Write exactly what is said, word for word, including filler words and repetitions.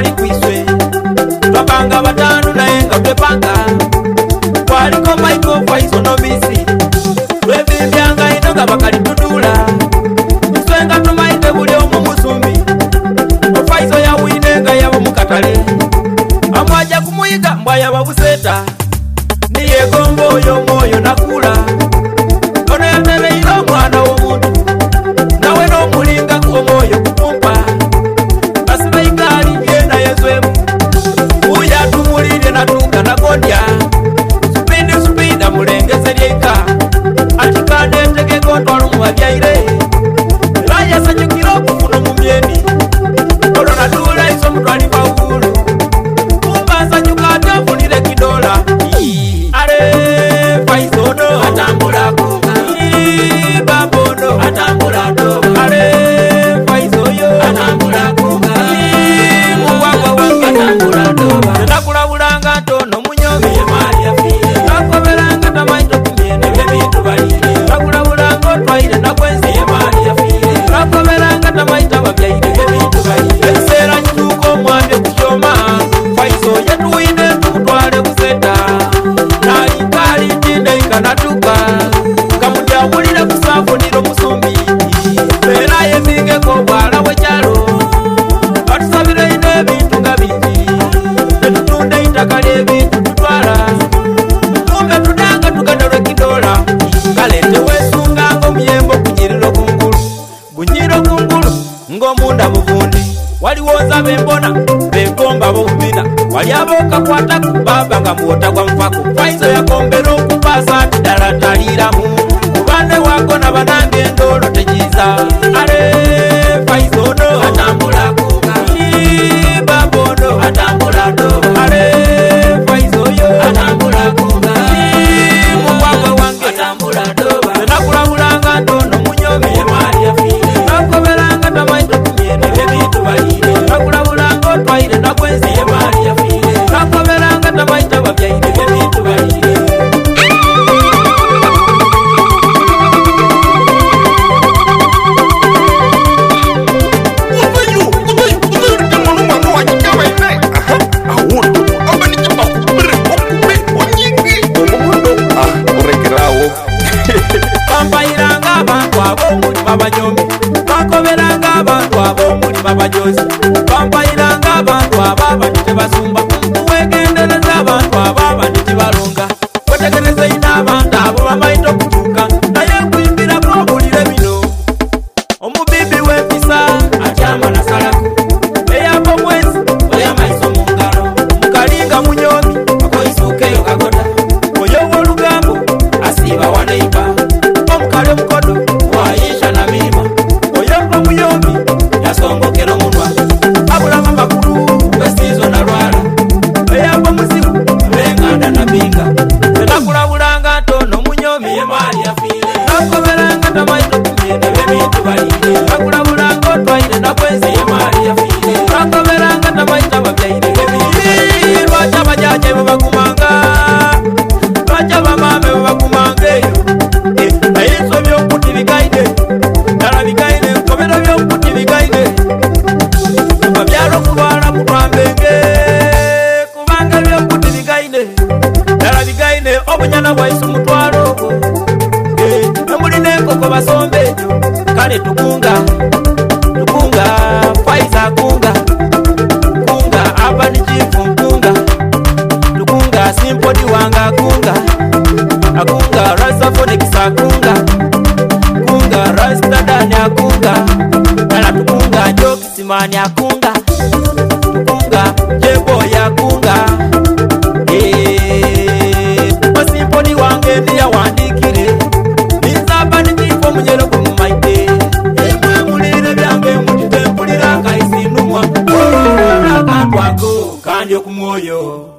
twali kwiswe twapanga batano naye nga twepanga kwaliko Michael Faizo no Misi twebibyanga ino nga bakali tudula iswe nga tumaite buli omu musumbi Faizo yawine nga yabo mukatale amwaja kumuyiga mbwa yaba buseta niye gombo oyo mwoyo nakula ono yateleire omwana w'omuntu nawe n'omulinga omwoyo kupumpa asibayigali byena yezwemu uya tumulire natuka nagodya supindi supinda mulengeze lyeka atikande ntegeko ntwalo mubabyaire era yasanyukira okufuna omumyeni olwo natula iso mutwali pawulu kumba asanyuka atafunire kidola ale Faizo no atambula kunga babo no atambula doba ale Faizo yo atambula kunga muwagwa wange atambula doba nakulabulanga ntono munyomi mali afire nakobelanga tamaito kumyene ebintu balire nakulabulanga otwaire nakwenzi mali afire nakobelanga tamaito babyaire ebintu balire ekiseera kituuka omwami okukyoma Faizo yatuwine tukutwale buseta nalikali tinde ikanatuka kamutyawulire kusafunira omusumbi era yemingeko obwala bwekyalo batusabire ine ebintu nga bingi netutunda eitaka ly'ebintu tutwala tumbe tudanga tugenda lwekidola kalete wesunganga omuyembe okunyiriro kungulu gunyiro kungulu ng'omunda buvundi waliwo nzaba embona begomba bobumina wali abokakwata ku baba nga muwota gwa nfako Faizo yakombera okupaasa ati ddala taliramu kubande wagona banange endoolo tegiza ale Faizo no atambula kunga babo no atambula doba ale Faizo yo atambula kunga mugwagwa wange atambula doba nakulabulanga ntono munyomi mali afire nakoberanga tamaito kumyene ebintu balire nakulabulanga otwaire nakwenzi mali afire nakoberanga tamaito babyaire ebintu balire Pampairanga abantu ab'omuli babanyomi bakoberanga abantu ab'omuli babajozi pampairanga abantu ababandi tebasumba wegendereza abantu ababandi tebalonga wetegereza ina abantu abo bamaite okutuuka naye nkwimbira bwobulire bino omubibi w'empisa atyama nasalako eyava omwezi oyamaiso mu ngalo mukalinga munyomi akoyisuukeyo kagoda oyo w'olugambo asiiba waneiba omukale mukodo wayisha na mima oyamba muyomi yasongokera omunwa abulama makulu wesizo na lwala eyamba muzibu benganda na binga nakulabulanga ntono munyomi yemali afire nakoberanga tamaito kumyene ebintu balire nakulabulanga otwaire nakwenzi yemali afire nakoberanga tamaito babyaire ebintu lwaca bajaje bebakumanga lwaca bamame bebakumanga eyo nayenso by'okuti bigaine ddala bigaine nkobera by'okuti bigaine babyalo kulwala mutwambenge kubanga by'okuti bigaine ddala bigaine obunyana bwaisu mutwalo ogwo nemulina enkoko basomba ekyo kale tukunga tukunga Faizo akunga kunga abani chifu nkunga tukunga simpodi wanga akunga akunga rasa Phoenix akunga kunga rasta dani akunga kala tukunga jokisimani akunga tukunga jeboy akunga eee masimponi wange ndiya wandikire nizaba nijifo munyelo kumumaite emwe mulire byange mutitempulira kaisinumwa olwo nakantwako kandi okumwoyo